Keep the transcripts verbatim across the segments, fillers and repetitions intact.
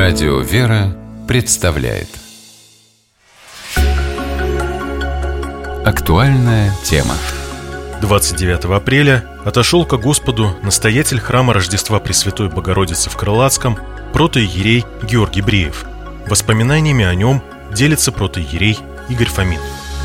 Радио «Вера» представляет актуальная тема. двадцать девятого апреля отошел ко Господу настоятель храма Рождества Пресвятой Богородицы в Крылатском протоиерей Георгий Бреев. Воспоминаниями о нем делится протоиерей Игорь Фомин.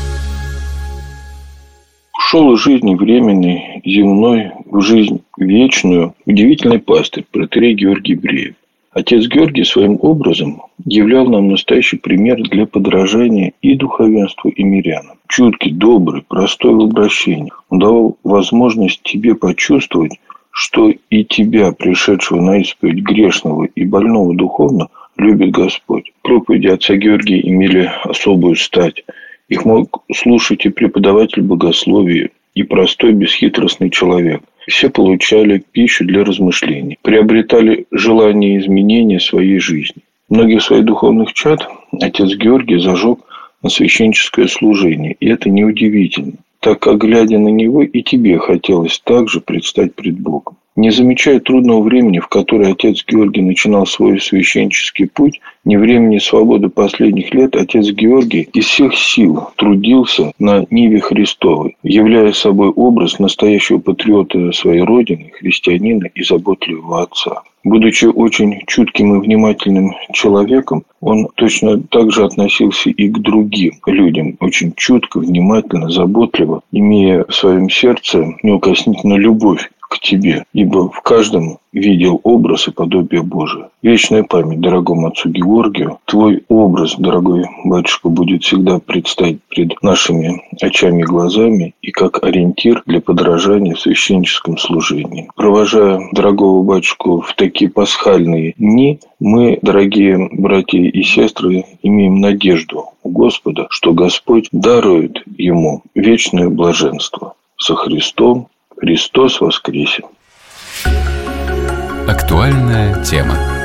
Ушел из жизни временной, земной, в жизнь вечную удивительный пастырь, протоиерей Георгий Бреев. Отец Георгий своим образом являл нам настоящий пример для подражания и духовенству, и мирянам. Чуткий, добрый, простой в обращениях. Он давал возможность тебе почувствовать, что и тебя, пришедшего на исповедь грешного и больного духовно, любит Господь. Проповеди отца Георгия имели особую стать. Их мог слушать и преподаватель богословия, и простой бесхитростный человек. Все получали пищу для размышлений, приобретали желание изменения своей жизни. Многих своих духовных чад отец Георгий зажег на священническое служение, и это неудивительно, так как, глядя на него, и тебе хотелось также предстать пред Богом. Не замечая трудного времени, в которое отец Георгий начинал свой священнический путь, ни времени свободы последних лет, отец Георгий из всех сил трудился на ниве Христовой, являя собой образ настоящего патриота своей родины, христианина и заботливого отца. Будучи очень чутким и внимательным человеком, он точно так же относился и к другим людям, очень чутко, внимательно, заботливо, имея в своем сердце неукоснительную любовь к тебе, ибо в каждом видел образ и подобие Божие. Вечная память дорогому отцу Георгию. Твой образ, дорогой батюшка, будет всегда предстать пред нашими очами и глазами и как ориентир для подражания в священническом служении. Провожая дорогого батюшку в такие пасхальные дни, мы, дорогие братья и сестры, имеем надежду у Господа, что Господь дарует ему вечное блаженство. Со Христом. Христос воскресе! Актуальная тема.